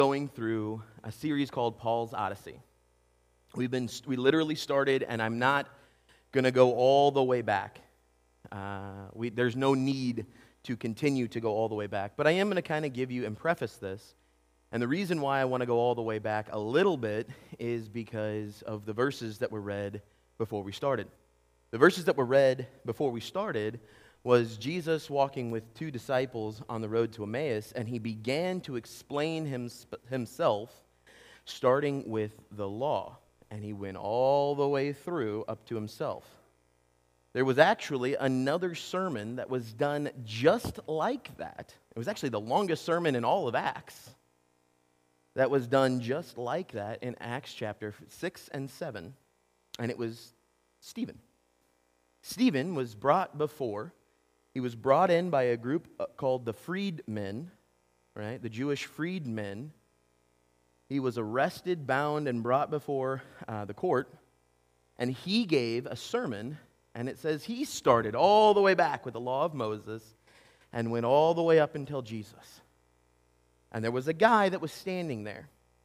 Going through a series called Paul's Odyssey. We literally started, and I'm not going to go all the way back. There's no need to continue to go all the way back, but I am going to kind of give you and preface this. And the reason why I want to go all the way back a little bit is because of the verses that were read before we started. The verses that were read before we started was Jesus walking with two disciples on the road to Emmaus, and he began to explain himself, starting with the law, and he went all the way through up to himself. There was actually another sermon that was done just like that. It was actually the longest sermon in all of Acts that was done just like that in Acts chapter 6 and 7, and it was Stephen. Stephen was brought before. He was brought in by a group called the freedmen, right? The Jewish freedmen. He was arrested, bound, and brought before the court, and he gave a sermon, and it says he started all the way back with the law of Moses and went all the way up until Jesus. And there was a guy that was standing there.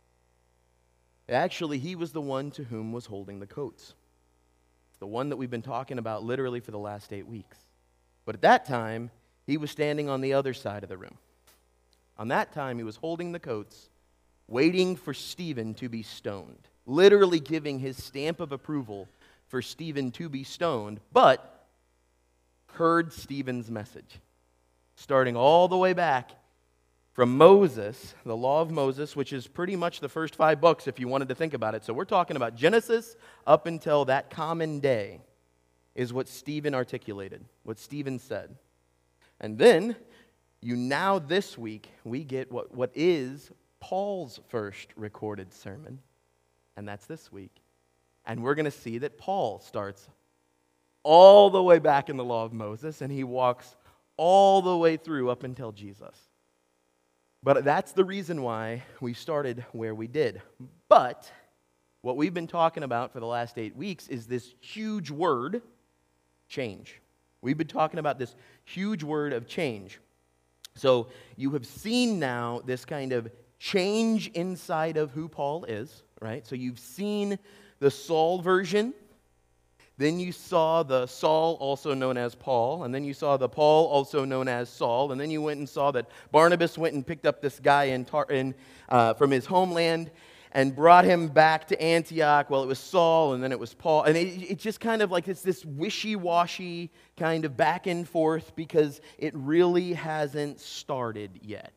Actually, he was the one to whom was holding the coats. The one that we've been talking about literally for the last 8 weeks. But at that time, he was standing on the other side of the room. On that time, he was holding the coats, waiting for Stephen to be stoned, literally giving his stamp of approval for Stephen to be stoned, but heard Stephen's message, starting all the way back from Moses, the law of Moses, which is pretty much the first 5 books if you wanted to think about it. So we're talking about Genesis up until that common day is what Stephen articulated, what Stephen said. And then, this week, we get what is Paul's first recorded sermon, and that's this week. And we're going to see that Paul starts all the way back in the law of Moses, and he walks all the way through up until Jesus. But that's the reason why we started where we did. But what we've been talking about for the last 8 weeks is this huge word, change. We've been talking about this huge word of change. So you have seen now this kind of change inside of who Paul is, right? So you've seen the Saul version. Then you saw the Saul, also known as Paul, and then you saw the Paul, also known as Saul, and then you went and saw that Barnabas went and picked up this guy from his homeland and brought him back to Antioch. Well, it was Saul, and then it was Paul, and it's just kind of like it's this wishy-washy kind of back and forth because it really hasn't started yet.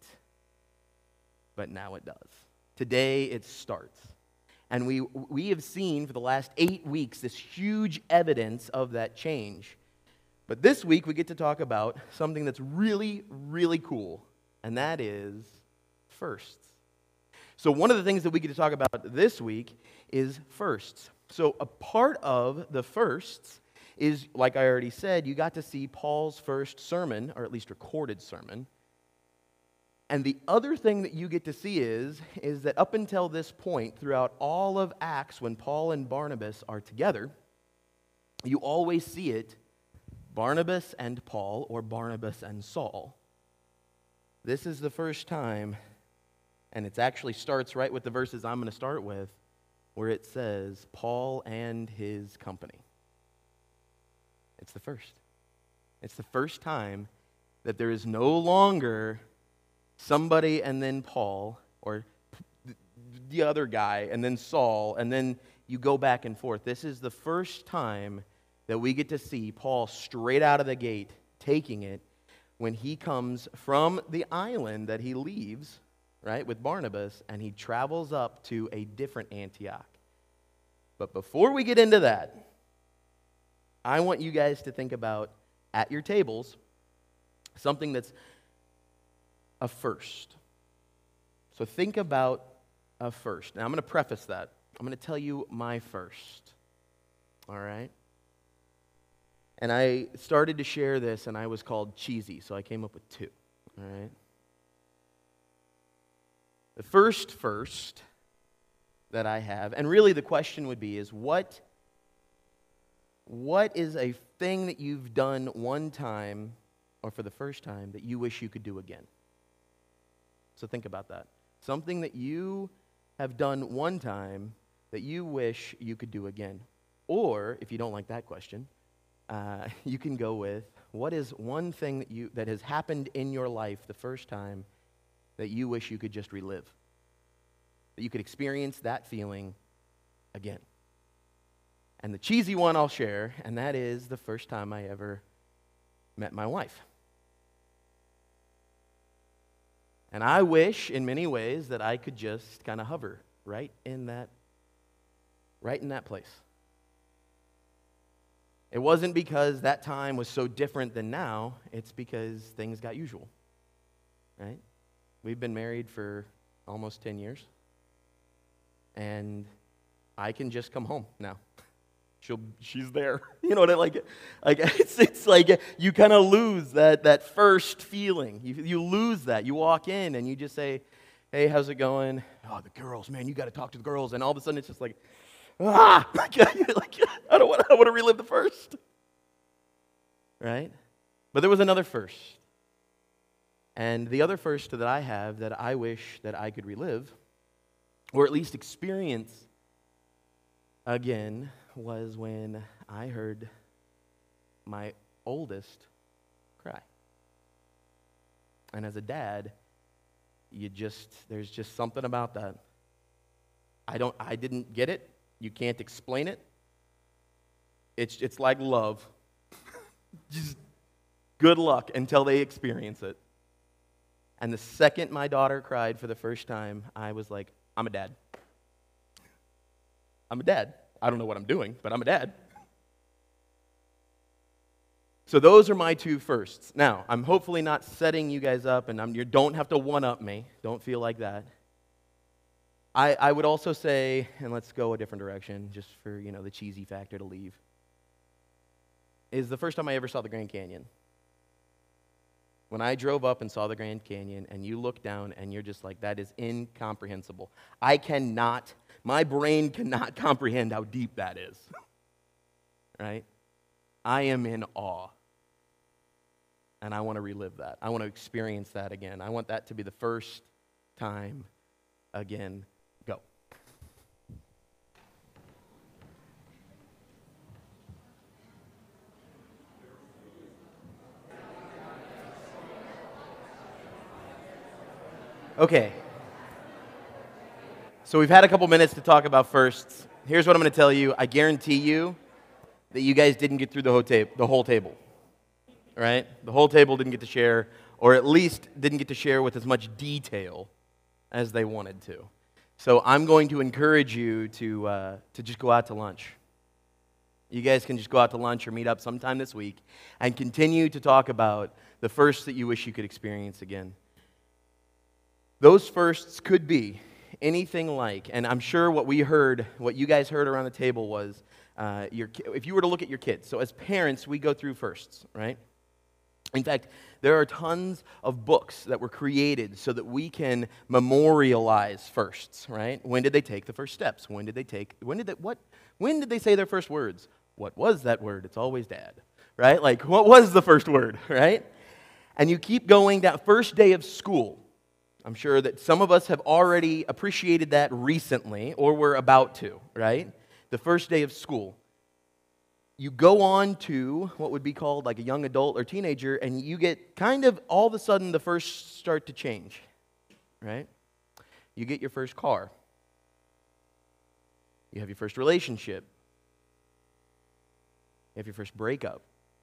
But now it does. Today it starts. And we have seen for the last 8 weeks this huge evidence of that change. But this week we get to talk about something that's really, really cool, and that is firsts. So one of the things that we get to talk about this week is firsts. So a part of the firsts is, like I already said, you got to see Paul's first sermon, or at least recorded sermon. And the other thing that you get to see is that up until this point, throughout all of Acts, when Paul and Barnabas are together, you always see it, Barnabas and Paul, or Barnabas and Saul. This is the first time, and it actually starts right with the verses I'm going to start with, where it says, Paul and his company. It's the first. It's the first time that there is no longer somebody and then Paul, or the other guy, and then Saul, and then you go back and forth. This is the first time that we get to see Paul straight out of the gate taking it when he comes from the island that he leaves, right, with Barnabas, and he travels up to a different Antioch. But before we get into that, I want you guys to think about, at your tables, something that's a first. So think about a first. Now I'm going to preface that. I'm going to tell you my first. All right? And I started to share this, and I was called cheesy, so I came up with 2. All right? The first that I have, and really the question would be, is what is a thing that you've done one time, or for the first time, that you wish you could do again? So think about that. Something that you have done one time that you wish you could do again. Or, if you don't like that question, you can go with, what is one thing that has happened in your life the first time that you wish you could just relive? That you could experience that feeling again. And the cheesy one I'll share, and that is the first time I ever met my wife. And I wish, in many ways, that I could just kind of hover right in that place. It wasn't because that time was so different than now. It's because things got usual, right? We've been married for almost 10 years, and I can just come home now. She's there. You know what I like? It's like you kind of lose that first feeling. You lose that. You walk in and you just say, "Hey, how's it going?" "Oh, the girls, man, you got to talk to the girls." And all of a sudden, it's just like, I don't want to relive the first, right? But there was another first, and the other first that I have that I wish that I could relive, or at least experience again, was when I heard my oldest cry. And as a dad, there's just something about that. I didn't get it. You can't explain it. It's like love. Just good luck until they experience it. And the second my daughter cried for the first time, I was like, I'm a dad. I'm a dad. I don't know what I'm doing, but I'm a dad. So those are my two firsts. Now, I'm hopefully not setting you guys up, and you don't have to one-up me. Don't feel like that. I would also say, and let's go a different direction, just for the cheesy factor to leave, is the first time I ever saw the Grand Canyon. When I drove up and saw the Grand Canyon, and you look down, and you're just like, that is incomprehensible. My brain cannot comprehend how deep that is. Right? I am in awe. And I want to relive that. I want to experience that again. I want that to be the first time again. Go. Okay. So we've had a couple minutes to talk about firsts. Here's what I'm going to tell you. I guarantee you that you guys didn't get through the whole table. Right? The whole table didn't get to share, or at least didn't get to share with as much detail as they wanted to. So I'm going to encourage you to just go out to lunch. You guys can just go out to lunch or meet up sometime this week and continue to talk about the firsts that you wish you could experience again. Those firsts could be anything like, and I'm sure what you guys heard around the table was, if you were to look at your kids. So as parents, we go through firsts, right? In fact, there are tons of books that were created so that we can memorialize firsts, right? When did they take the first steps? When did they say their first words? What was that word? It's always dad, right? Like, what was the first word, right? And you keep going down, first day of school. I'm sure that some of us have already appreciated that recently, or we're about to, right? The first day of school. You go on to what would be called like a young adult or teenager, and you get kind of all of a sudden the first start to change, right? You get your first car. You have your first relationship. You have your first breakup,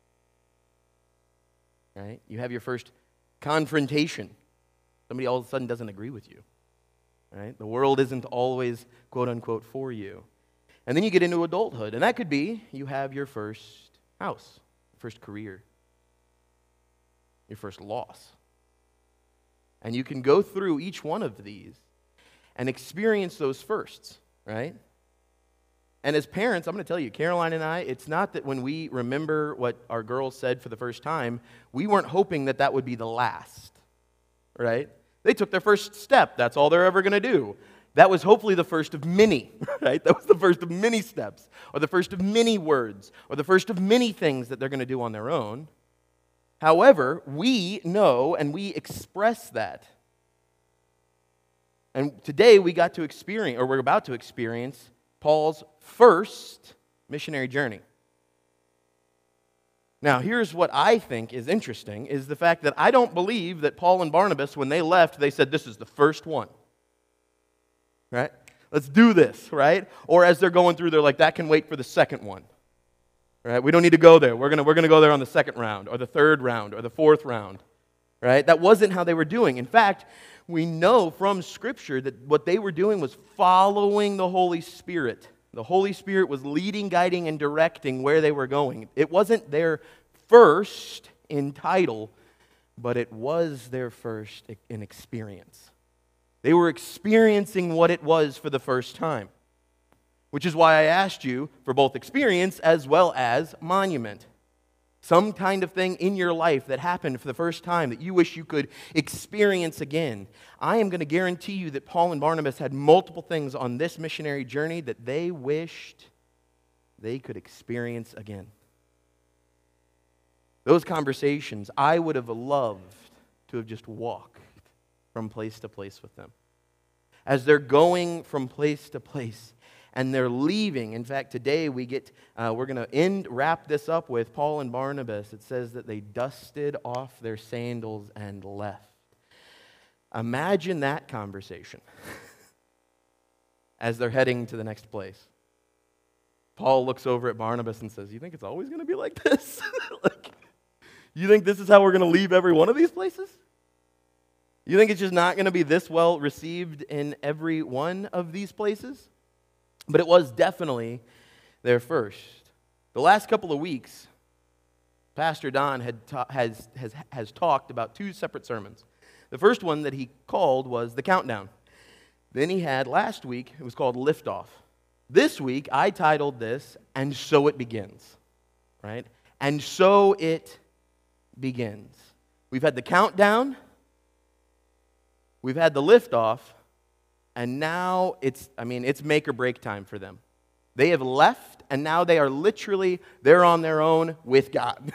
right? You have your first confrontation. Somebody all of a sudden doesn't agree with you, right? The world isn't always, quote unquote, for you. And then you get into adulthood, and that could be you have your first house, first career, your first loss. And you can go through each one of these and experience those firsts, right? And as parents, I'm going to tell you, Caroline and I, it's not that when we remember what our girls said for the first time, we weren't hoping that that would be the last, right? They took their first step. That's all they're ever going to do. That was hopefully the first of many, right? That was the first of many steps, or the first of many words, or the first of many things that they're going to do on their own. However, we know and we express that And today we got to experience, or we're about to experience, Paul's first missionary journey. Now, here's what I think is interesting, is the fact that I don't believe that Paul and Barnabas, when they left, they said, this is the first one. Right? Let's do this, right? Or as they're going through, they're like, that can wait for the second one. Right? We don't need to go there. We're gonna go there on the second round, or the third round, or the fourth round. Right? That wasn't how they were doing. In fact, we know from Scripture that what they were doing was following the Holy Spirit. The Holy Spirit was leading, guiding, and directing where they were going. It wasn't their first in title, but it was their first in experience. They were experiencing what it was for the first time, which is why I asked you for both experience as well as monument. Some kind of thing in your life that happened for the first time that you wish you could experience again. I am going to guarantee you that Paul and Barnabas had multiple things on this missionary journey that they wished they could experience again. Those conversations, I would have loved to have just walked from place to place with them. As they're going from place to place, and they're leaving. In fact, today we're going to wrap this up with Paul and Barnabas. It says that they dusted off their sandals and left. Imagine that conversation as they're heading to the next place. Paul looks over at Barnabas and says, you think it's always going to be like this? You think this is how we're going to leave every one of these places? You think it's just not going to be this well received in every one of these places? But it was definitely their first. The last couple of weeks, Pastor Don has talked about two separate sermons. The first one that he called was The Countdown. Then he had last week, it was called Liftoff. This week, I titled this, And So It Begins. Right? And so it begins. We've had the countdown, we've had the liftoff, and now it's make or break time for them. They have left, and now they're on their own with God.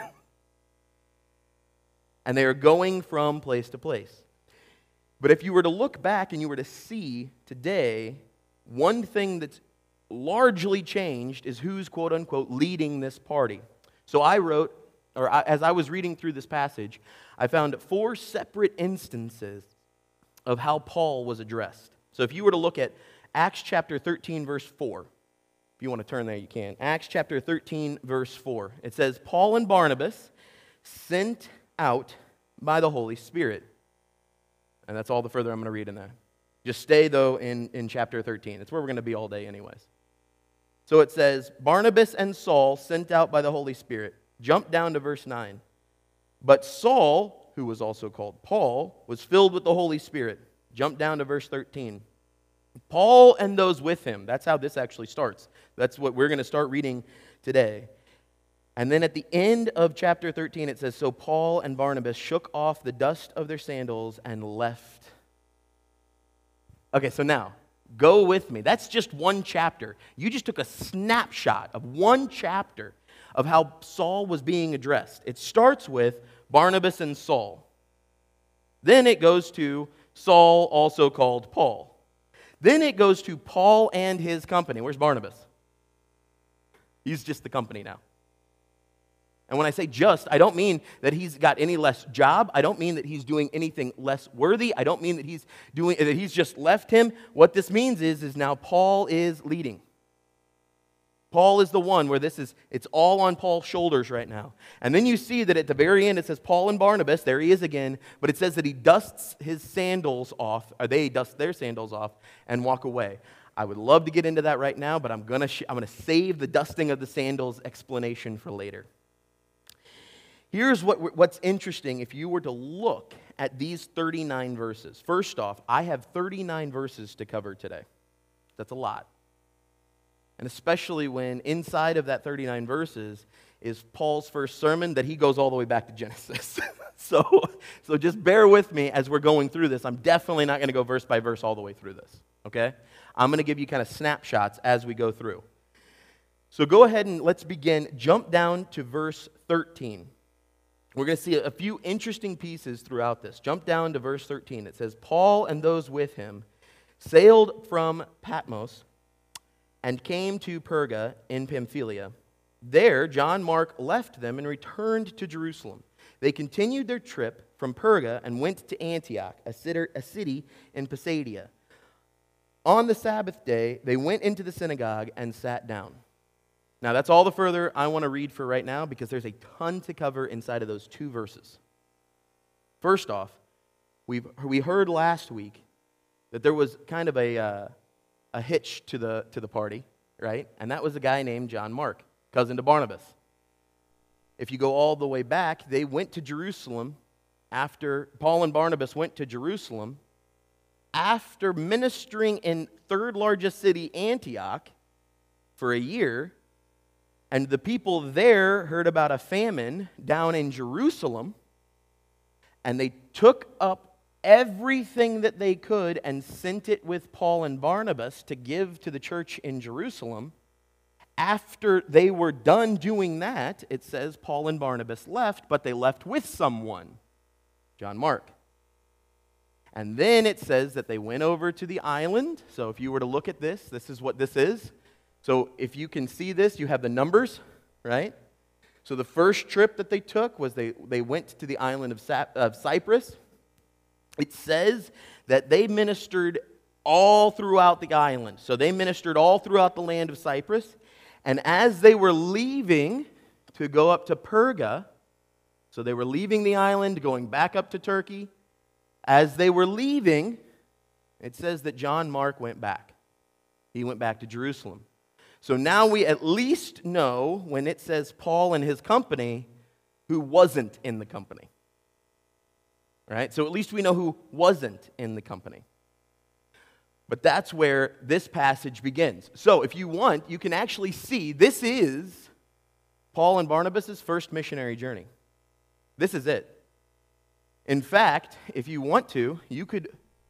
And they are going from place to place. But if you were to look back and you were to see today, one thing that's largely changed is who's, quote unquote, leading this party. So as I was reading through this passage, I found 4 separate instances of how Paul was addressed. So if you were to look at Acts chapter 13, verse 4, if you want to turn there, you can. Acts chapter 13, verse 4. It says, Paul and Barnabas sent out by the Holy Spirit. And that's all the further I'm going to read in there. Just stay, though, in chapter 13. It's where we're going to be all day anyways. So it says, Barnabas and Saul sent out by the Holy Spirit. Jump down to verse 9. But Saul, who was also called Paul, was filled with the Holy Spirit. Jump down to verse 13. Paul and those with him. That's how this actually starts. That's what we're going to start reading today. And then at the end of chapter 13, it says, So Paul and Barnabas shook off the dust of their sandals and left. Okay, so now, go with me. That's just one chapter. You just took a snapshot of one chapter of how Saul was being addressed. It starts with Barnabas and Saul. Then it goes to Saul, also called Paul. Then it goes to Paul and his company. Where's Barnabas? He's just the company now. And when I say just, I don't mean that he's got any less job. I don't mean that he's doing anything less worthy. I don't mean that he's just left him. What this means is now Paul is leading. Paul is the one where it's all on Paul's shoulders right now. And then you see that at the very end it says Paul and Barnabas, there he is again, but it says that he dusts his sandals off, or they dust their sandals off and walk away. I would love to get into that right now, but I'm going to save the dusting of the sandals explanation for later. Here's what's interesting if you were to look at these 39 verses. First off, I have 39 verses to cover today. That's a lot. And especially when inside of that 39 verses is Paul's first sermon that he goes all the way back to Genesis. So just bear with me as we're going through this. I'm definitely not going to go verse by verse all the way through this, okay? I'm going to give you kind of snapshots as we go through. So go ahead and let's begin. Jump down to verse 13. We're going to see a few interesting pieces throughout this. Jump down to verse 13. It says, Paul and those with him sailed from Patmos and came to Perga in Pamphylia. There, John Mark left them and returned to Jerusalem. They continued their trip from Perga and went to Antioch, a city in Pisidia. On the Sabbath day, they went into the synagogue and sat down. Now, that's all the further I want to read for right now because there's a ton to cover inside of those two verses. First off, we heard last week that there was kind of a hitch to the party, right? And that was a guy named John Mark, cousin to Barnabas. If you go all the way back, they went to Jerusalem after Paul and Barnabas went to Jerusalem after ministering in third largest city, Antioch, for a year. And the people there heard about a famine down in Jerusalem, and they took up everything that they could and sent it with Paul and Barnabas to give to the church in Jerusalem. After they were done doing that, it says Paul and Barnabas left, but they left with someone, John Mark. And then it says that they went over to the island. So if you were to look at this, this is what this is. So if you can see this, you have the numbers, right? So the first trip that they took was they went to the island of Cyprus. It says that they ministered all throughout the island. So they ministered all throughout the land of Cyprus. And as they were leaving to go up to Perga, so they were leaving the island, going back up to Turkey. As they were leaving, it says that John Mark went back. He went back to Jerusalem. So now we at least know, when it says Paul and his company, who wasn't in the company. Right? So at least we know who wasn't in the company. But that's where this passage begins. So if you want, you can actually see this is Paul and Barnabas' first missionary journey. This is it. In fact, if you want to, you could,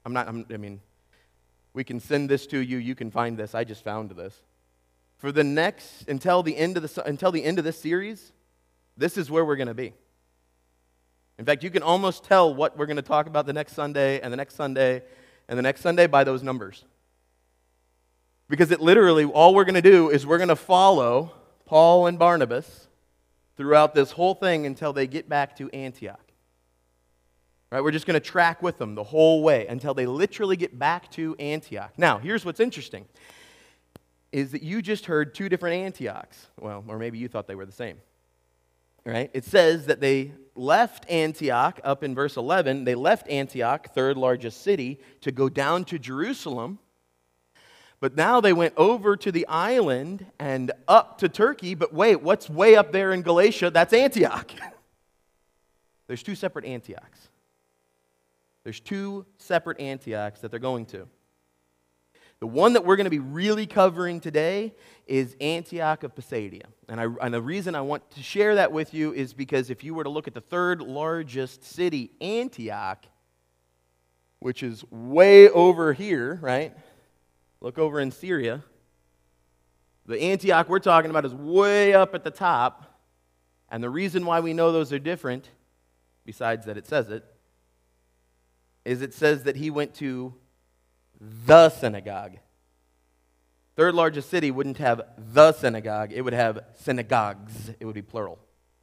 we can send this to you. You can find this. I just found this. For the next, until the end of this series, this is where we're going to be. In fact, you can almost tell what we're going to talk about the next Sunday and the next Sunday and the next Sunday by those numbers. Because it literally, all we're going to do is we're going to follow Paul and Barnabas throughout this whole thing until they get back to Antioch. Right? We're just going to track with them the whole way until they literally get back to Antioch. Now, here's what's interesting, is that you just heard two different Antiochs. Well, or maybe you thought they were the same. Right? It says that they left Antioch, up in verse 11, they left Antioch, third largest city, to go down to Jerusalem. But now they went over to the island and up to Turkey. But wait, what's way up there in Galatia? That's Antioch. There's two separate Antiochs. There's two separate Antiochs that they're going to. The one that we're going to be really covering today is Antioch of Pisidia. And the reason I want to share that with you is because if you were to look at the third largest city, Antioch, which is way over here, right? Look over in Syria. The Antioch we're talking about is way up at the top. And the reason why we know those are different, besides that it says it, is it says that he went to the synagogue. Third largest city wouldn't have the synagogue. It would have synagogues. It would be plural.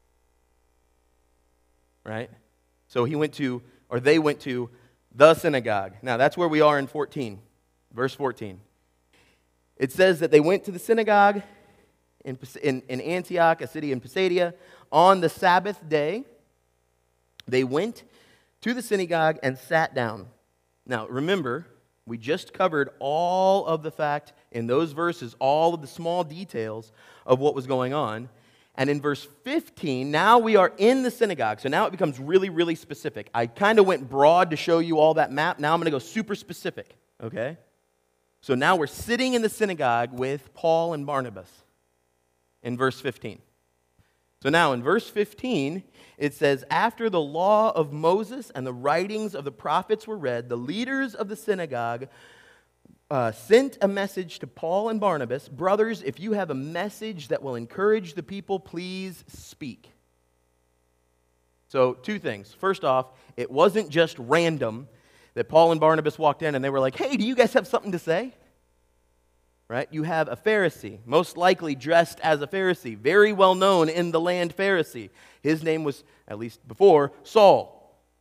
Right? So they went to the synagogue. Now, that's where we are in 14. Verse 14. It says that they went to the synagogue in Antioch, a city in Pisidia, on the Sabbath day. They went to the synagogue and sat down. Now, remember, we just covered all of the fact in those verses, all of the small details of what was going on. And in verse 15, now we are in the synagogue. So now it becomes really, really specific. I kind of went broad to show you all that map. Now I'm going to go super specific, okay? So now we're sitting in the synagogue with Paul and Barnabas in verse 15. So now in verse 15, it says, after the law of Moses and the writings of the prophets were read, the leaders of the synagogue sent a message to Paul and Barnabas, brothers, if you have a message that will encourage the people, please speak. So two things. First off, it wasn't just random that Paul and Barnabas walked in and they were like, hey, do you guys have something to say? Right? You have a Pharisee, most likely dressed as a Pharisee, very well known in the land Pharisee. His name was, at least before, Saul.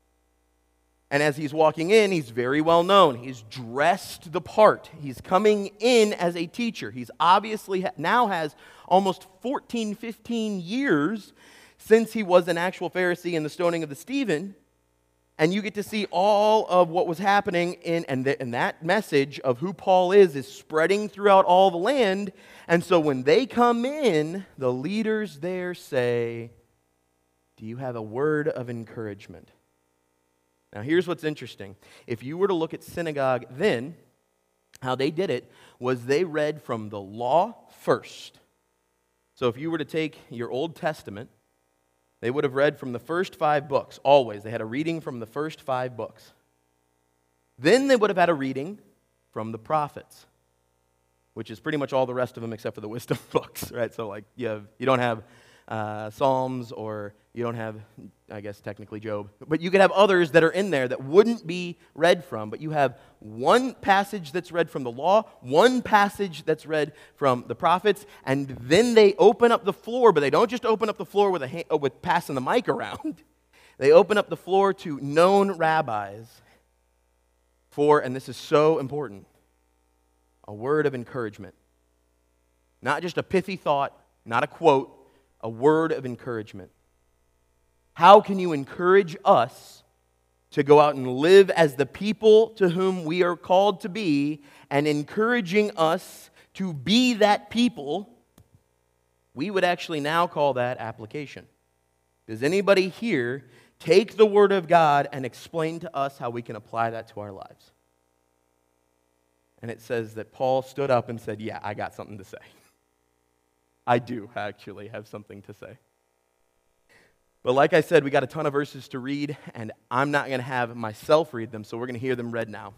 And as he's walking in, he's very well known. He's dressed the part. He's coming in as a teacher. He's obviously now has almost 14, 15 years since he was an actual Pharisee in the stoning of the Stephen. And you get to see all of what was happening and that message of who Paul is spreading throughout all the land. And so when they come in, the leaders there say, do you have a word of encouragement? Now here's what's interesting. If you were to look at synagogue then, how they did it was they read from the law first. So if you were to take your Old Testament, they would have read from the first 5 books, always. They had a reading from the first 5 books. Then they would have had a reading from the prophets, which is pretty much all the rest of them except for the wisdom books, right? So like you don't have Psalms, or you don't have, I guess technically Job, but you could have others that are in there that wouldn't be read from, but you have one passage that's read from the law, one passage that's read from the prophets, and then they open up the floor, but they don't just open up the floor with passing the mic around. They open up the floor to known rabbis for, and this is so important, a word of encouragement. Not just a pithy thought, not a quote, a word of encouragement. How can you encourage us to go out and live as the people to whom we are called to be, and encouraging us to be that people? We would actually now call that application. Does anybody here take the Word of God and explain to us how we can apply that to our lives? And it says that Paul stood up and said, yeah, I got something to say. I do actually have something to say. But like I said, we got a ton of verses to read, and I'm not going to have myself read them, so we're going to hear them read now.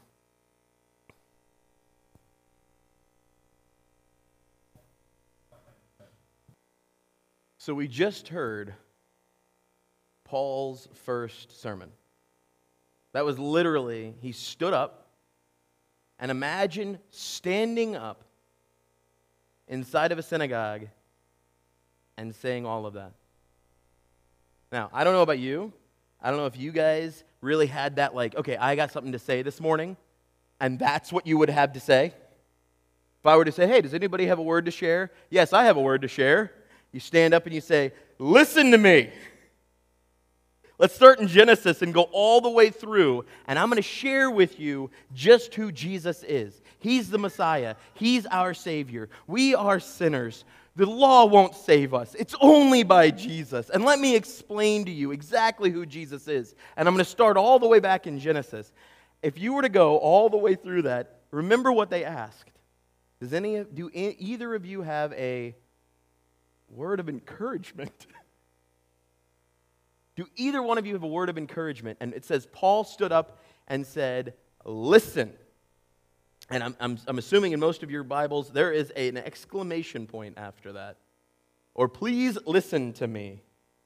So we just heard Paul's first sermon. That was literally, he stood up, and imagine standing up inside of a synagogue and saying all of that. Now, I don't know about you. I don't know if you guys really had that, like, okay, I got something to say this morning, and that's what you would have to say. If I were to say, hey, does anybody have a word to share? Yes, I have a word to share. You stand up and you say, listen to me. Let's start in Genesis and go all the way through, and I'm going to share with you just who Jesus is. He's the Messiah. He's our Savior. We are sinners. The law won't save us. It's only by Jesus. And let me explain to you exactly who Jesus is. And I'm going to start all the way back in Genesis. If you were to go all the way through that, remember what they asked. Do either of you have a word of encouragement? Do either one of you have a word of encouragement? And it says, Paul stood up and said, listen. And I'm assuming in most of your Bibles there is an exclamation point after that. Or please listen to me.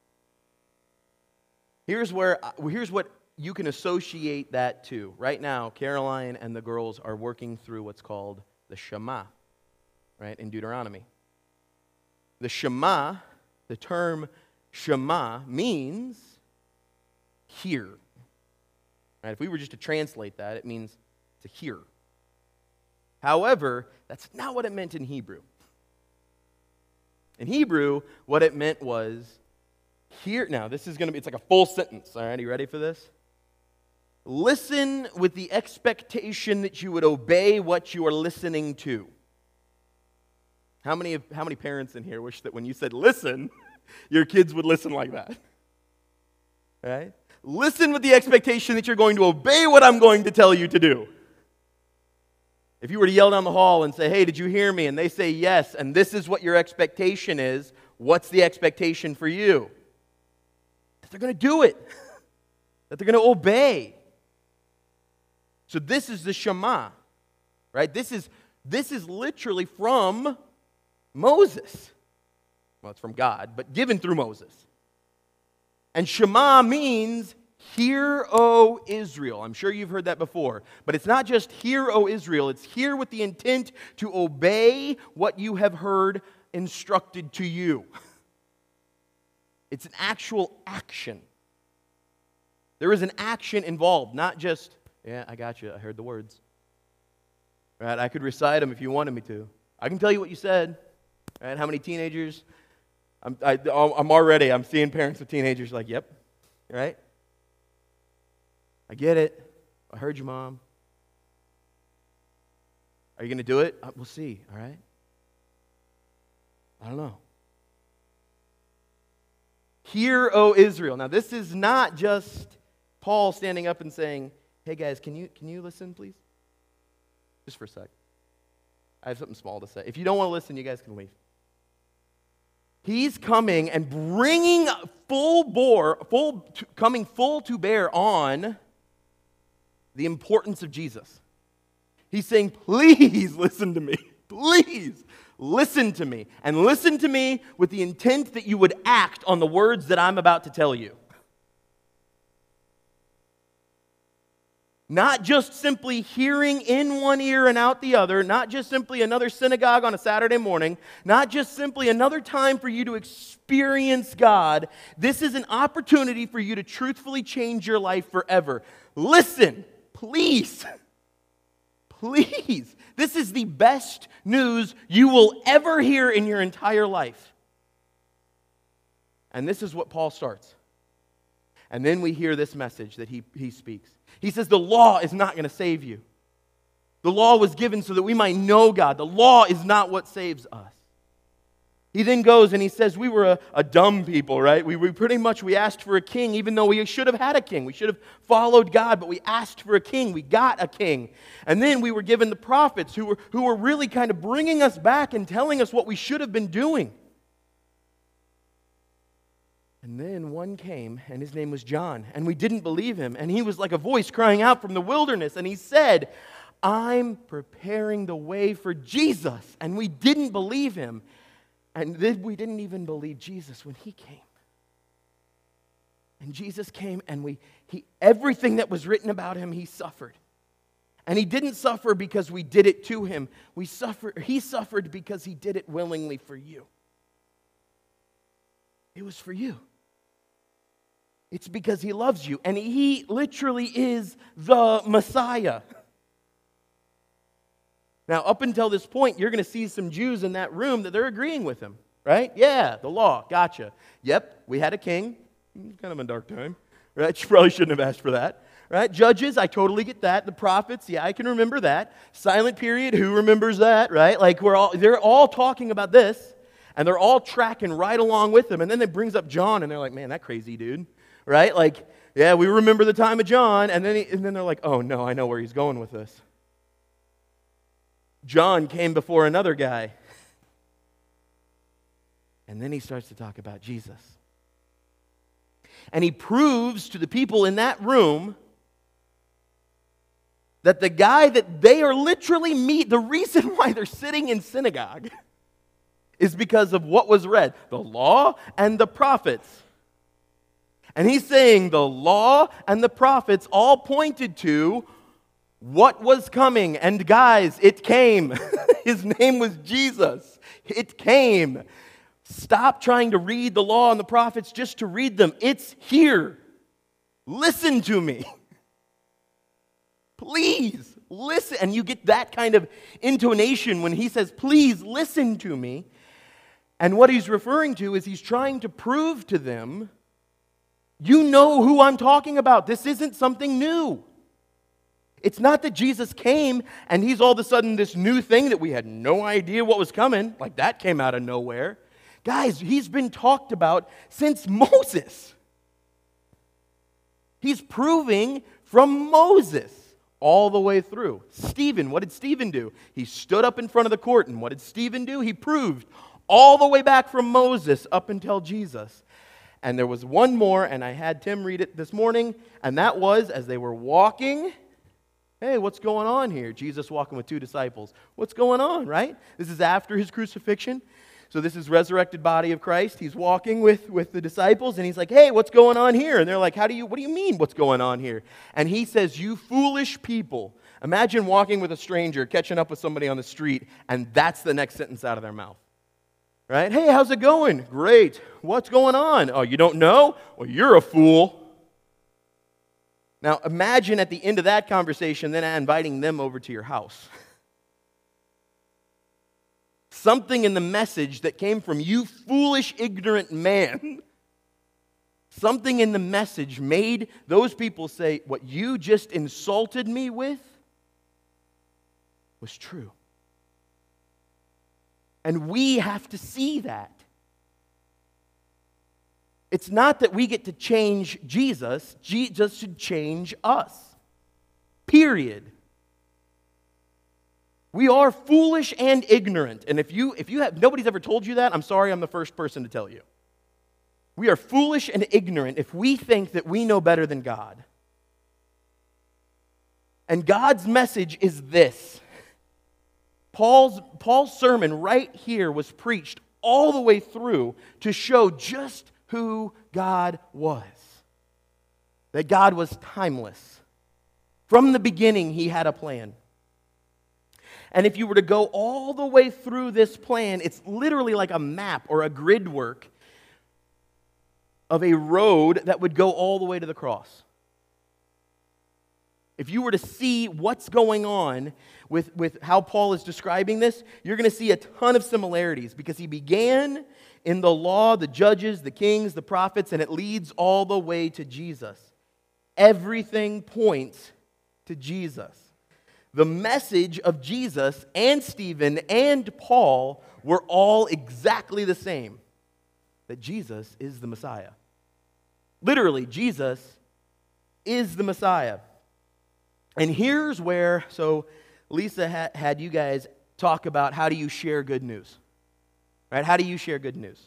Here's what you can associate that to. Right now, Caroline and the girls are working through what's called the Shema, right, in Deuteronomy. The Shema, the term Shema, means hear. Right? If we were just to translate that, it means to hear. However, that's not what it meant in Hebrew. In Hebrew, what it meant was, hear. Now, this is going to be, it's like a full sentence. All right, are you ready for this? Listen with the expectation that you would obey what you are listening to. How many parents in here wish that when you said listen, your kids would listen like that? Right? Listen with the expectation that you're going to obey what I'm going to tell you to do. If you were to yell down the hall and say, hey, did you hear me? And they say yes, and this is what your expectation is, what's the expectation for you? That they're going to do it. That they're going to obey. So this is the Shema, right? This is literally from Moses. Well, it's from God, but given through Moses. And Shema means Hear, O Israel. I'm sure you've heard that before. But it's not just hear, O Israel. It's hear with the intent to obey what you have heard instructed to you. It's an actual action. There is an action involved, not just, yeah, I got you, I heard the words. Right? I could recite them if you wanted me to. I can tell you what you said. Right? How many teenagers? I'm seeing parents with teenagers like, yep, right? I get it. I heard you, Mom. Are you going to do it? We'll see, all right? I don't know. Hear, O Israel. Now, this is not just Paul standing up and saying, hey, guys, can you listen, please? Just for a sec. I have something small to say. If you don't want to listen, you guys can leave. He's coming and bringing coming full to bear on the importance of Jesus. He's saying, please listen to me. Please listen to me. And listen to me with the intent that you would act on the words that I'm about to tell you. Not just simply hearing in one ear and out the other, not just simply another synagogue on a Saturday morning, not just simply another time for you to experience God. This is an opportunity for you to truthfully change your life forever. Listen, please. Please. This is the best news you will ever hear in your entire life. And this is what Paul starts. And then we hear this message that he speaks. He says the law is not going to save you. The law was given so that we might know God. The law is not what saves us. He then goes and he says we were a dumb people, right? We asked for a king even though we should have had a king. We should have followed God, but we asked for a king. We got a king. And then we were given the prophets who were really kind of bringing us back and telling us what we should have been doing. And then one came, and his name was John, and we didn't believe him. And he was like a voice crying out from the wilderness, and he said, I'm preparing the way for Jesus. And we didn't believe him. And then we didn't even believe Jesus when he came. And Jesus came, and everything that was written about him, he suffered. And he didn't suffer because we did it to him. He suffered because he did it willingly for you. It was for you. It's because he loves you. And he literally is the Messiah. Now, up until this point, you're going to see some Jews in that room that they're agreeing with him, right? Yeah, the law, gotcha. Yep, we had a king. Kind of a dark time, right? You probably shouldn't have asked for that, right? Judges, I totally get that. The prophets, yeah, I can remember that. Silent period, who remembers that, right? Like they're all talking about this, and they're all tracking right along with him. And then it brings up John, and they're like, man, that crazy dude, right? Like, yeah, we remember the time of John. And then they're like, oh, no, I know where he's going with this. John came before another guy. And then he starts to talk about Jesus. And he proves to the people in that room that the guy that they are literally the reason why they're sitting in synagogue is because of what was read, the law and the prophets. And he's saying the law and the prophets all pointed to what was coming. And guys, it came. His name was Jesus. It came. Stop trying to read the law and the prophets just to read them. It's here. Listen to me. Please listen. And you get that kind of intonation when he says, please listen to me. And what he's referring to is he's trying to prove to them, you know who I'm talking about. This isn't something new. It's not that Jesus came and he's all of a sudden this new thing that we had no idea what was coming. Like that came out of nowhere. Guys, he's been talked about since Moses. He's proving from Moses all the way through. Stephen, what did Stephen do? He stood up in front of the court, and what did Stephen do? He proved all the way back from Moses up until Jesus. And there was one more, and I had Tim read it this morning, and that was as they were walking. Hey, what's going on here? Jesus walking with two disciples. What's going on, right? This is after his crucifixion. So this is resurrected body of Christ. He's walking with the disciples, and he's like, hey, what's going on here? And they're like, what do you mean what's going on here? And he says, you foolish people. Imagine walking with a stranger, catching up with somebody on the street, and that's the next sentence out of their mouth. Right? Hey, how's it going? Great. What's going on? Oh, you don't know? Well, you're a fool. Now, imagine at the end of that conversation, then inviting them over to your house. Something in the message that came from you foolish, ignorant man, something in the message made those people say, what you just insulted me with was true. And we have to see that. It's not that we get to change Jesus. Jesus should change us. Period. We are foolish and ignorant. And if nobody's ever told you that, I'm sorry, I'm the first person to tell you. We are foolish and ignorant if we think that we know better than God. And God's message is this. Paul's sermon right here was preached all the way through to show just who God was. That God was timeless. From the beginning, He had a plan. And if you were to go all the way through this plan, it's literally like a map or a grid work of a road that would go all the way to the cross. If you were to see what's going on with how Paul is describing this, you're going to see a ton of similarities because he began in the law, the judges, the kings, the prophets, and it leads all the way to Jesus. Everything points to Jesus. The message of Jesus and Stephen and Paul were all exactly the same. That Jesus is the Messiah. Literally, Jesus is the Messiah. And here's where, so Lisa had you guys talk about how do you share good news. Right? How do you share good news?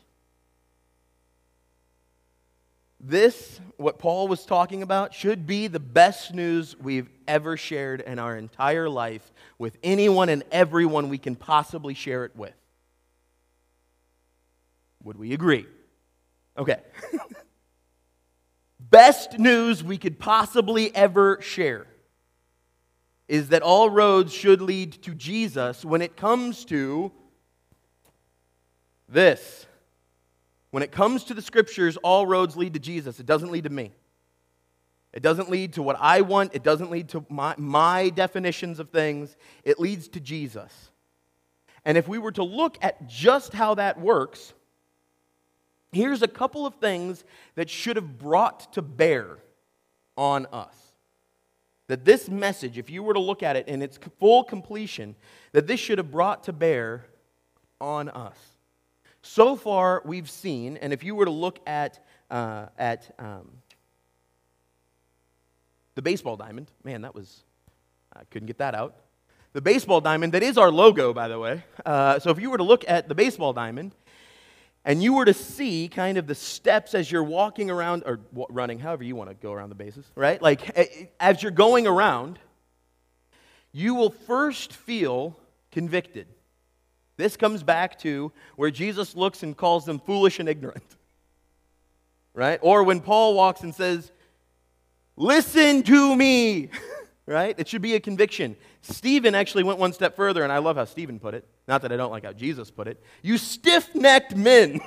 This, what Paul was talking about, should be the best news we've ever shared in our entire life with anyone and everyone we can possibly share it with. Would we agree? Okay. Best news we could possibly ever share is that all roads should lead to Jesus when it comes to this. When it comes to the Scriptures, all roads lead to Jesus. It doesn't lead to me. It doesn't lead to what I want. It doesn't lead to my definitions of things. It leads to Jesus. And if we were to look at just how that works, here's a couple of things that should have brought to bear on us. That this message, if you were to look at it in its full completion, that this should have brought to bear on us. So far, we've seen, and if you were to look at the baseball diamond, man, I couldn't get that out. The baseball diamond, that is our logo, by the way. So if you were to look at the baseball diamond, and you were to see kind of the steps as you're walking around, or running, however you want to go around the bases, right? Like, as you're going around, you will first feel convicted. This comes back to where Jesus looks and calls them foolish and ignorant. Right? Or when Paul walks and says, listen to me. Right? It should be a conviction. Stephen actually went one step further, and I love how Stephen put it. Not that I don't like how Jesus put it. You stiff-necked men.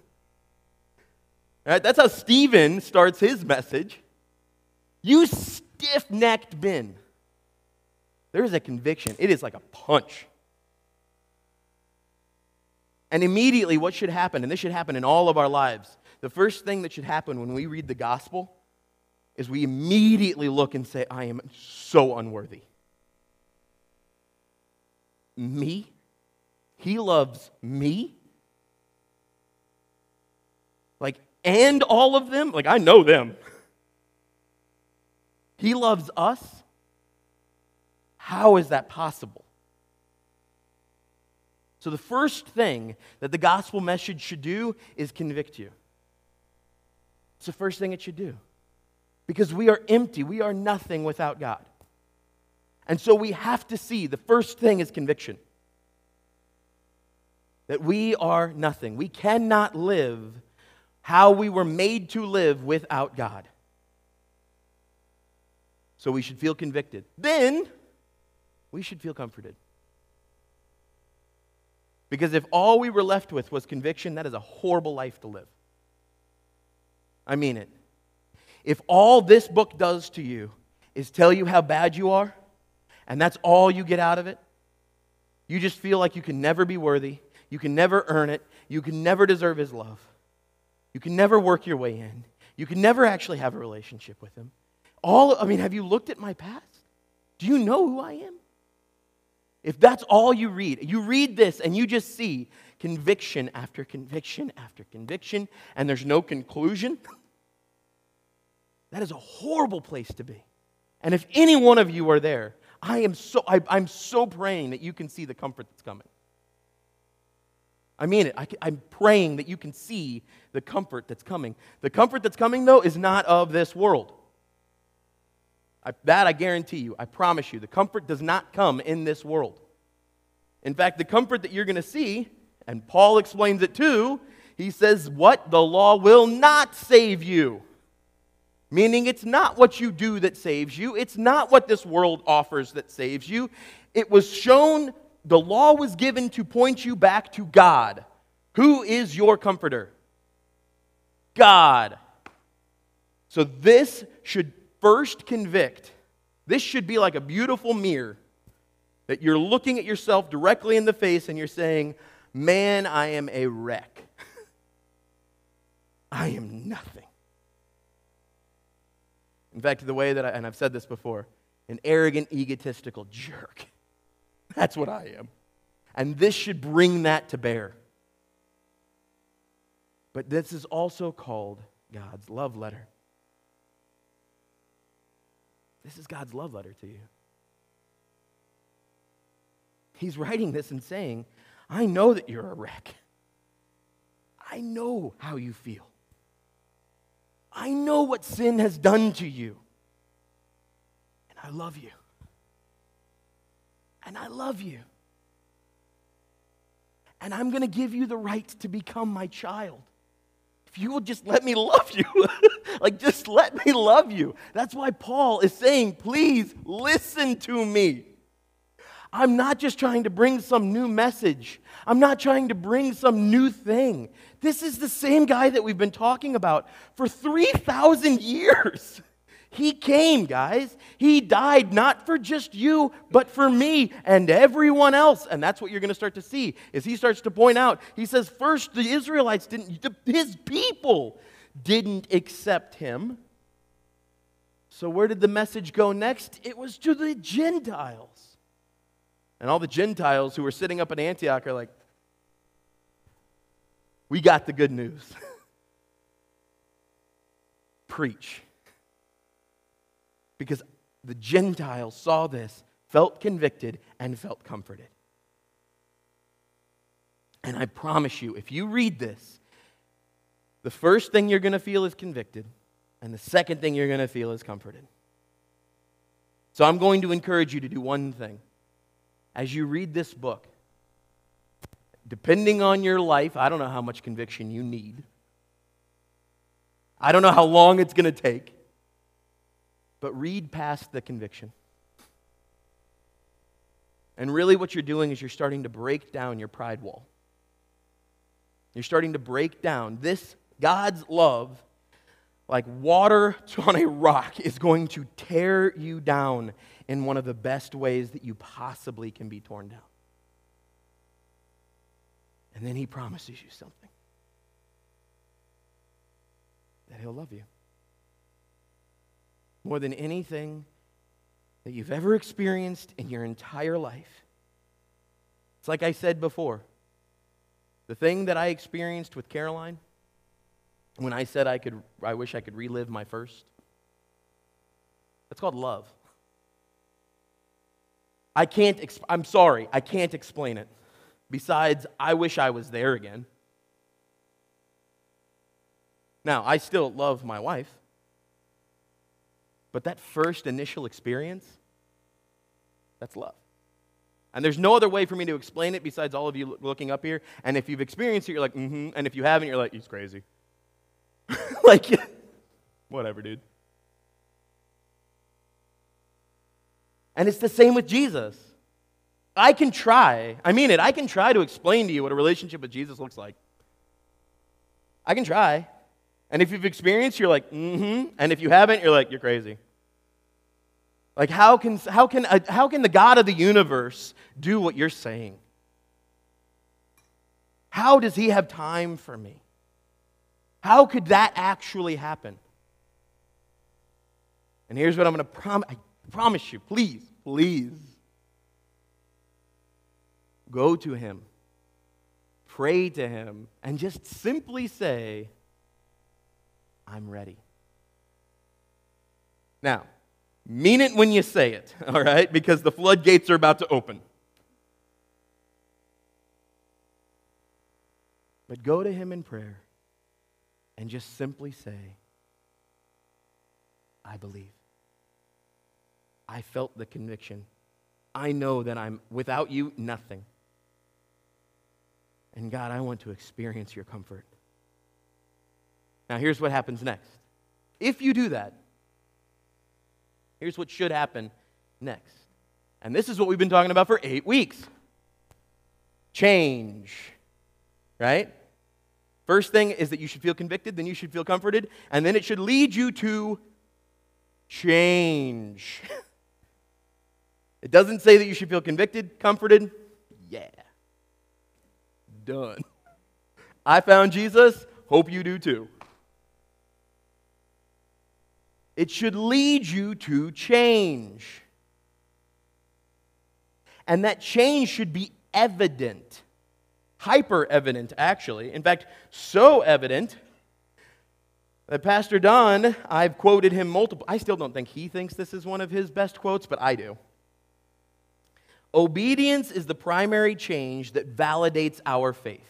Right? That's how Stephen starts his message. You stiff-necked men. There is a conviction. It is like a punch. And immediately what should happen, and this should happen in all of our lives, the first thing that should happen when we read the gospel is we immediately look and say, I am so unworthy. Me? He loves me? Like, and all of them? Like, I know them. He loves us? How is that possible? So the first thing that the gospel message should do is convict you. It's the first thing it should do. Because we are empty. We are nothing without God. And so we have to see the first thing is conviction. that we are nothing. We cannot live how we were made to live without God. So we should feel convicted. Then we should feel comforted. Because if all we were left with was conviction, that is a horrible life to live. I mean it. If all this book does to you is tell you how bad you are, and that's all you get out of it, you just feel like you can never be worthy, you can never earn it, you can never deserve His love, you can never work your way in, you can never actually have a relationship with Him. Have you looked at my past? Do you know who I am? If that's all you read this and you just see conviction after conviction after conviction, and there's no conclusion, that is a horrible place to be. And if any one of you are there, I'm so praying that you can see the comfort that's coming. I mean it. I'm praying that you can see the comfort that's coming. The comfort that's coming, though, is not of this world. That I guarantee you. I promise you. The comfort does not come in this world. In fact, the comfort that you're going to see, and Paul explains it too, he says, what? The law will not save you. Meaning it's not what you do that saves you. It's not what this world offers that saves you. It was shown, the law was given to point you back to God. Who is your comforter? God. So this should first convict. This should be like a beautiful mirror that you're looking at yourself directly in the face and you're saying, man, I am a wreck. I am nothing. In fact, the way that and I've said this before, an arrogant, egotistical jerk. That's what I am. And this should bring that to bear. But this is also called God's love letter. This is God's love letter to you. He's writing this and saying, I know that you're a wreck. I know how you feel. I know what sin has done to you. And I love you. And I love you. And I'm going to give you the right to become my child. If you will just let me love you. Just let me love you. That's why Paul is saying, please listen to me. I'm not just trying to bring some new message. I'm not trying to bring some new thing. This is the same guy that we've been talking about for 3,000 years. He came, guys. He died not for just you, but for me and everyone else. And that's what you're going to start to see as he starts to point out. He says, first, the Israelites his people didn't accept him. So where did the message go next? It was to the Gentiles. And all the Gentiles who were sitting up in Antioch are like, we got the good news. Preach. Because the Gentiles saw this, felt convicted, and felt comforted. And I promise you, if you read this, the first thing you're going to feel is convicted, and the second thing you're going to feel is comforted. So I'm going to encourage you to do one thing. As you read this book, depending on your life, I don't know how much conviction you need. I don't know how long it's going to take. But read past the conviction. And really what you're doing is you're starting to break down your pride wall. You're starting to break down this God's love, like water on a rock, is going to tear you down in one of the best ways that you possibly can be torn down. And then he promises you something. That he'll love you. More than anything that you've ever experienced in your entire life. It's like I said before. The thing that I experienced with Caroline, when I said I wish I could relive my first, that's called love. I'm sorry, I can't explain it. Besides, I wish I was there again. Now, I still love my wife. But that first initial experience, that's love. And there's no other way for me to explain it besides all of you looking up here. And if you've experienced it, you're like, mm-hmm. And if you haven't, you're like, he's crazy. Like, whatever, dude. And it's the same with Jesus. I can try to explain to you what a relationship with Jesus looks like. I can try. And if you've experienced, you're like, mm-hmm. And if you haven't, you're like, you're crazy. Like, how can the God of the universe do what you're saying? How does he have time for me? How could that actually happen? And here's what I'm going to I promise you, please, go to him, pray to him, and just simply say, I'm ready. Now, mean it when you say it, all right? Because the floodgates are about to open. But go to him in prayer and just simply say, I believe. I felt the conviction. I know that I'm, without you, nothing. And God, I want to experience your comfort. Now, here's what happens next. If you do that, here's what should happen next. And this is what we've been talking about for 8 weeks. Change. Right? First thing is that you should feel convicted, then you should feel comforted, and then it should lead you to change. It doesn't say that you should feel convicted, comforted. Yeah. Done. I found Jesus. Hope you do too. It should lead you to change. And that change should be evident. Hyper evident, actually. In fact, so evident that Pastor Don, I've quoted him multiple. I still don't think he thinks this is one of his best quotes, but I do. Obedience is the primary change that validates our faith.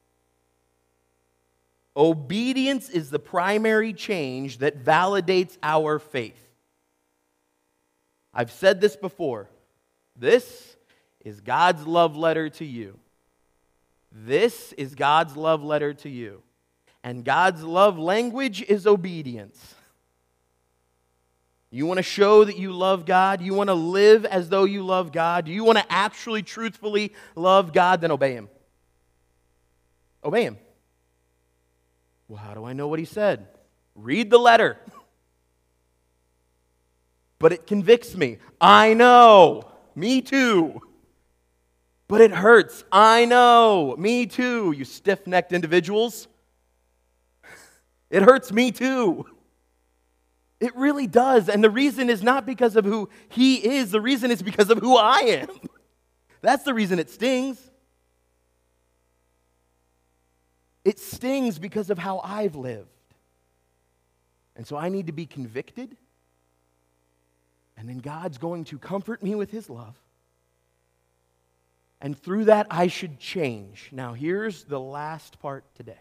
Obedience is the primary change that validates our faith. I've said this before. This is God's love letter to you. This is God's love letter to you. And God's love language is obedience. You want to show that you love God? You want to live as though you love God? Do you want to actually, truthfully love God? Then obey him. Obey him. Well, how do I know what he said? Read the letter. But it convicts me. I know. Me too. But it hurts. I know. Me too, you stiff-necked individuals. It hurts me too. It really does. And the reason is not because of who he is. The reason is because of who I am. That's the reason it stings. It stings because of how I've lived. And so I need to be convicted. And then God's going to comfort me with his love. And through that, I should change. Now, here's the last part today.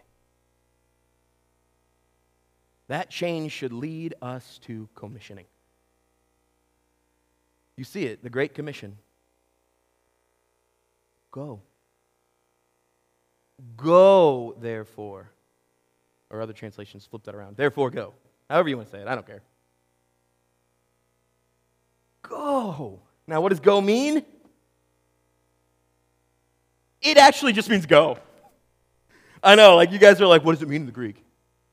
That change should lead us to commissioning. You see it, the Great Commission. Go. Go, therefore. Or other translations flip that around. Therefore, go. However you want to say it, I don't care. Go. Now, what does go mean? It actually just means go. I know, like you guys are like, what does it mean in the Greek?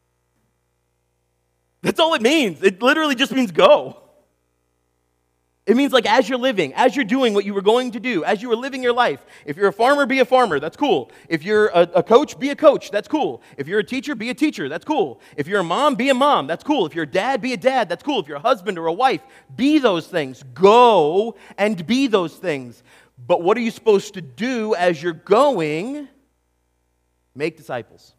That's all it means. It literally just means go. It means like as you're living, as you're doing what you were going to do, as you were living your life. If you're a farmer, be a farmer. That's cool. If you're a coach, be a coach. That's cool. If you're a teacher, be a teacher. That's cool. If you're a mom, be a mom. That's cool. If you're a dad, be a dad. That's cool. If you're a husband or a wife, be those things. Go and be those things. But what are you supposed to do as you're going? Make disciples.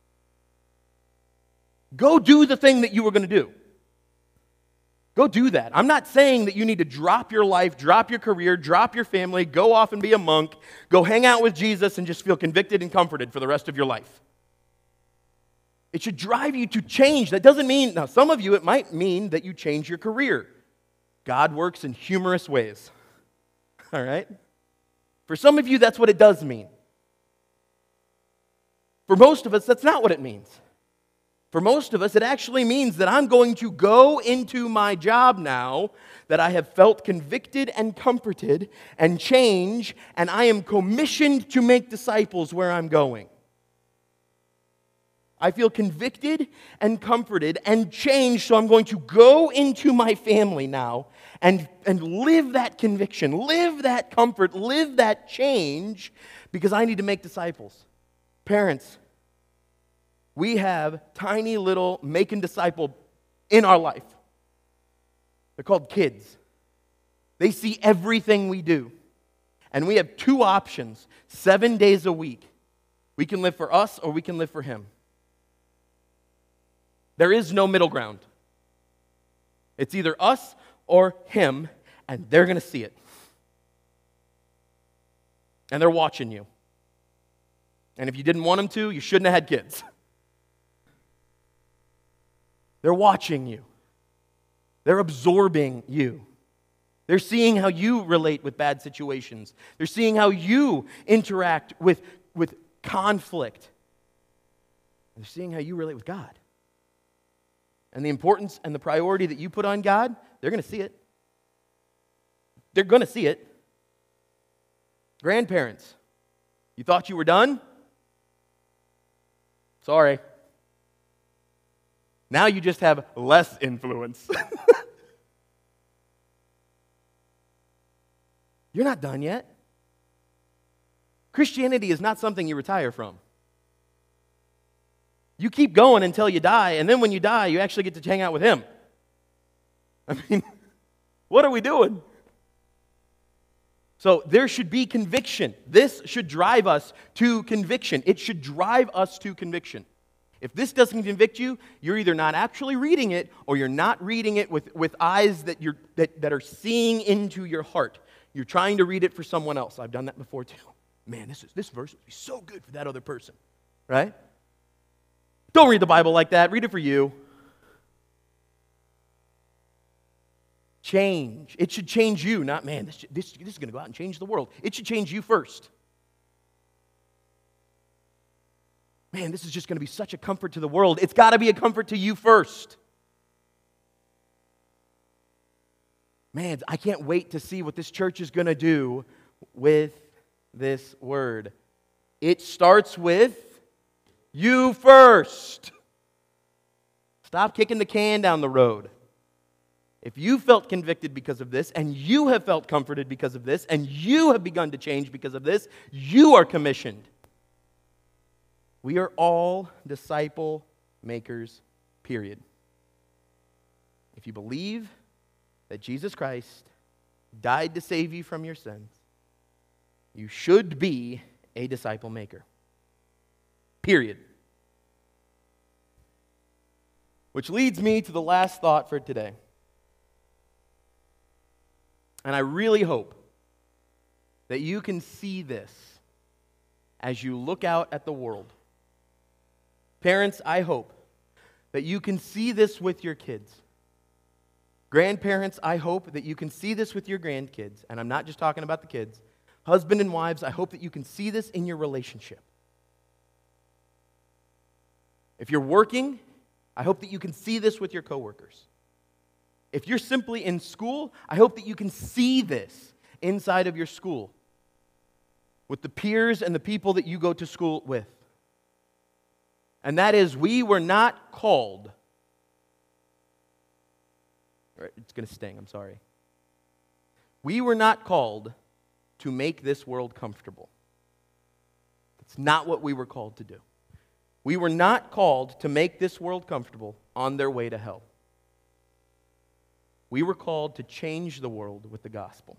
Go do the thing that you were going to do. Go do that. I'm not saying that you need to drop your life, drop your career, drop your family, go off and be a monk, go hang out with Jesus and just feel convicted and comforted for the rest of your life. It should drive you to change. That doesn't mean, now some of you, it might mean that you change your career. God works in humorous ways. All right? For some of you, that's what it does mean. For most of us, that's not what it means. For most of us, it actually means that I'm going to go into my job now that I have felt convicted and comforted and change, and I am commissioned to make disciples where I'm going. I feel convicted and comforted and changed, so I'm going to go into my family now and live that conviction, live that comfort, live that change, because I need to make disciples. Parents, we have tiny little making disciple in our life. They're called kids. They see everything we do. And we have two options, 7 days a week. We can live for us or we can live for Him. There is no middle ground. It's either us or Him, and they're going to see it. And they're watching you. And if you didn't want them to, you shouldn't have had kids. They're watching you. They're absorbing you. They're seeing how you relate with bad situations. They're seeing how you interact with conflict. They're seeing how you relate with God. And the importance and the priority that you put on God, they're going to see it. They're going to see it. Grandparents, you thought you were done? Sorry. Now you just have less influence. You're not done yet. Christianity is not something you retire from. You keep going until you die, and then when you die, you actually get to hang out with Him. I mean, what are we doing? So there should be conviction. This should drive us to conviction. It should drive us to conviction. If this doesn't convict you, you're either not actually reading it, or you're not reading it with eyes that are seeing into your heart. You're trying to read it for someone else. I've done that before too. Man, this verse would be so good for that other person, right? Don't read the Bible like that. Read it for you. Change. It should change you, not, man, this is going to go out and change the world. It should change you first. Man, this is just going to be such a comfort to the world. It's got to be a comfort to you first. Man, I can't wait to see what this church is going to do with this word. It starts with you first. Stop kicking the can down the road. If you felt convicted because of this, and you have felt comforted because of this, and you have begun to change because of this, you are commissioned. We are all disciple makers, period. If you believe that Jesus Christ died to save you from your sins, you should be a disciple maker. Period. Which leads me to the last thought for today. And I really hope that you can see this as you look out at the world. Parents, I hope that you can see this with your kids. Grandparents, I hope that you can see this with your grandkids. And I'm not just talking about the kids. Husband and wives, I hope that you can see this in your relationship. If you're working, I hope that you can see this with your coworkers. If you're simply in school, I hope that you can see this inside of your school with the peers and the people that you go to school with. And that is, we were not called. It's going to sting, I'm sorry. We were not called to make this world comfortable. It's not what we were called to do. We were not called to make this world comfortable on their way to hell. We were called to change the world with the gospel.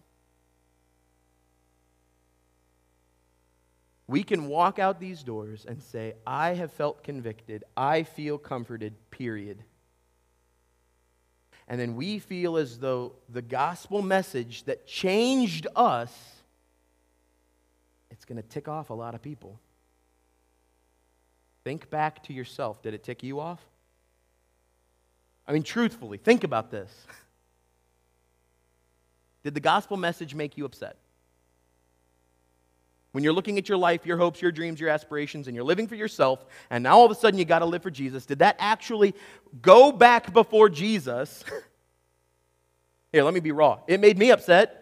We can walk out these doors and say, I have felt convicted, I feel comforted, period. And then we feel as though the gospel message that changed us, it's going to tick off a lot of people. Think back to yourself. Did it tick you off? I mean, truthfully, think about this. Did the gospel message make you upset? when you're looking at your life, your hopes, your dreams, your aspirations, and you're living for yourself, and now all of a sudden you got to live for Jesus, did that actually go back before Jesus? Here, let me be raw. It made me upset.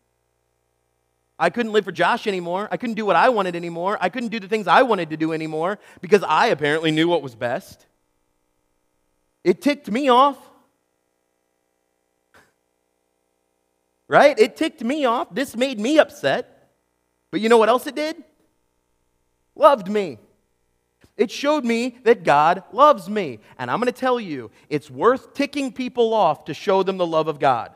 I couldn't live for Josh anymore. I couldn't do what I wanted anymore. I couldn't do the things I wanted to do anymore because I apparently knew what was best. It ticked me off. Right? It ticked me off. This made me upset. But you know what else it did? Loved me. It showed me that God loves me. And I'm going to tell you, it's worth ticking people off to show them the love of God.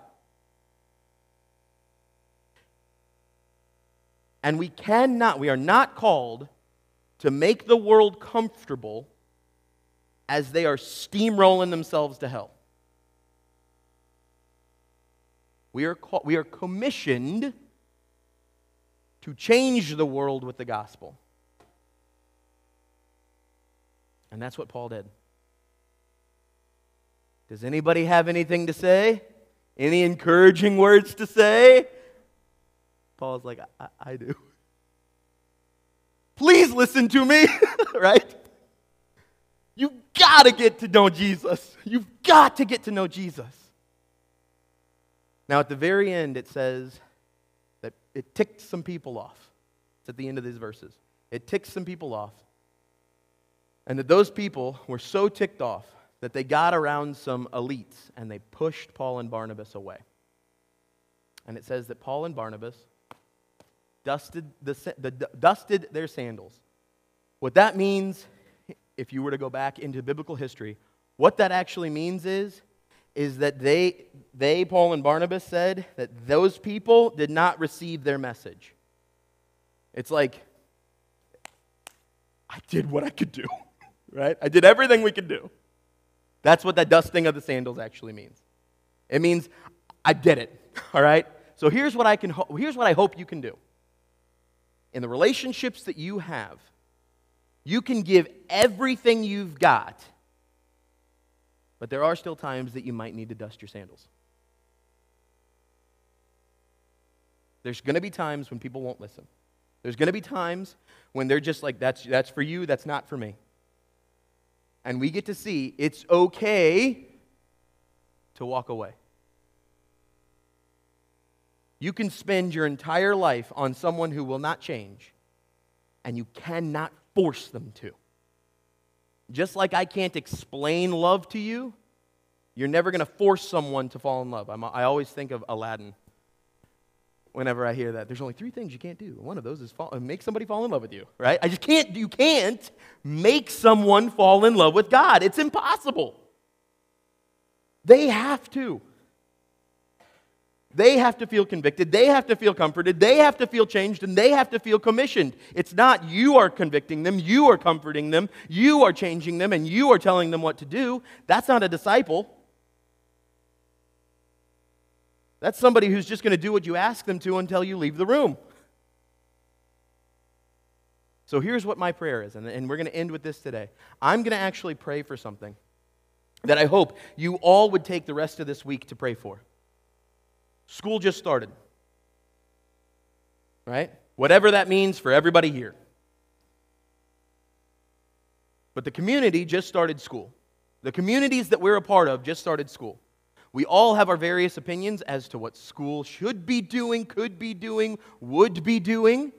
And we are not called to make the world comfortable as they are steamrolling themselves to hell. We are commissioned to change the world with the gospel. And that's what Paul did. Does anybody have anything to say? Any encouraging words to say? Paul's like, I do. Please listen to me, right? You've got to get to know Jesus. You've got to get to know Jesus. Now, at the very end, it says that it ticked some people off. It's at the end of these verses. It ticked some people off. And that those people were so ticked off that they got around some elites and they pushed Paul and Barnabas away. And it says that Paul and Barnabas dusted their sandals. What that means, if you were to go back into biblical history, what that actually means is that they, Paul and Barnabas, said that those people did not receive their message. It's like, I did what I could do, right? I did everything we could do. That's what that dusting of the sandals actually means. It means I did it, all right? So here's what I hope you can do. In the relationships that you have, you can give everything you've got, but there are still times that you might need to dust your sandals. There's going to be times when people won't listen. There's going to be times when they're just like, that's for you, that's not for me. And we get to see it's okay to walk away. You can spend your entire life on someone who will not change, and you cannot force them to. Just like I can't explain love to you, you're never going to force someone to fall in love. I always think of Aladdin whenever I hear that. There's only 3 things you can't do. One of those is make somebody fall in love with you, right? You can't make someone fall in love with God. It's impossible. They have to. They have to feel convicted. They have to feel comforted. They have to feel changed, and they have to feel commissioned. It's not you are convicting them, you are comforting them, you are changing them, and you are telling them what to do. That's not a disciple. That's somebody who's just going to do what you ask them to until you leave the room. So here's what my prayer is, and we're going to end with this today. I'm going to actually pray for something that I hope you all would take the rest of this week to pray for. School just started, right? Whatever that means for everybody here. But the community just started school. The communities that we're a part of just started school. We all have our various opinions as to what school should be doing, could be doing, would be doing.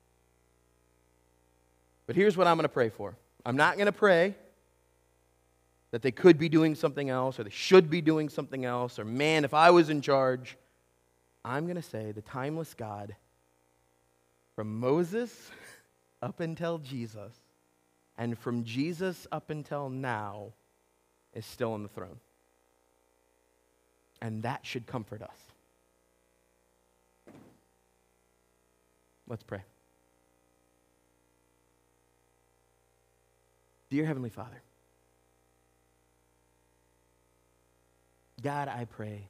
But here's what I'm going to pray for. I'm not going to pray that they could be doing something else, or they should be doing something else, or man, if I was in charge. I'm going to say the timeless God, from Moses up until Jesus, and from Jesus up until now, is still on the throne. And that should comfort us. Let's pray. Dear Heavenly Father, God, I pray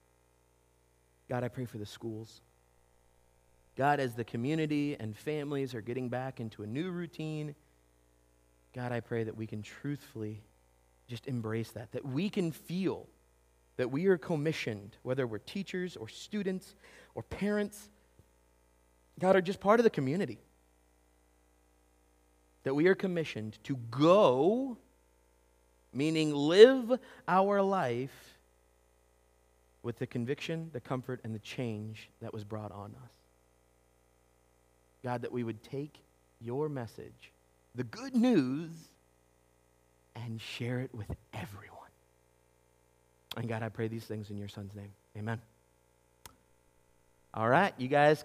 for the schools. God, as the community and families are getting back into a new routine, God, I pray that we can truthfully just embrace that we can feel that we are commissioned, whether we're teachers or students or parents, God, are just part of the community. that we are commissioned to go, meaning live our life with the conviction, the comfort, and the change that was brought on us. God, that we would take your message, the good news, and share it with everyone. And God, I pray these things in your Son's name. Amen. All right, you guys